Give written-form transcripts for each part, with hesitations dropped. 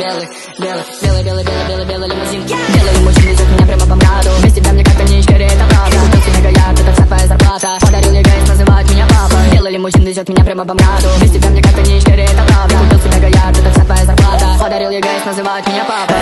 белый, белый, белый, белый, белый, белый, белый лимузин. Белый лимузин везет меня прямо по МКАДу. Без тебя мне как-то не скорее, это правда. Купил себе мегаярд, это вся твоя зарплата. Подарил ей гайс, называют меня папой. Белый лимузин везет меня прямо по МКАДу. Без тебя мне как-то не скорее, это правда. Купил себе мегаярд, это вся твоя зарплата. Подарил ей гайс, называют меня папой.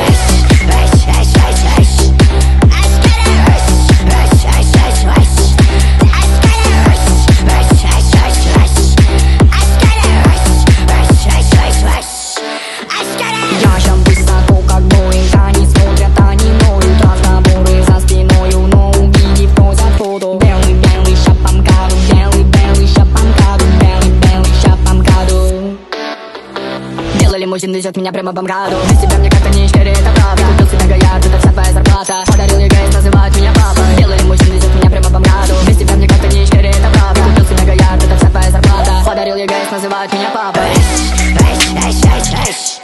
Я шам высоко, как Боинг, они смотрят, они ноют. Разговоры за спиною, но увидев, просят фото. Белый, белый, ща по МКАДу. Белый, белый, ща по МКАДу. Белый, белый, ща по МКАДу. Белый лимузин везет меня прямо по МКАДу. Без тебя мне как-то не скорее, это правда. Купил себе мегаярд, это вся твоя зарплата. Подарил ей гайс, называют меня папой. Белый лимузин везет меня прямо по МКАДу. Без тебя мне как-то не скорее, это правда. Купил себе мегаярд, это вся твоя зарплата. Подарил ей гайс, называют меня папой.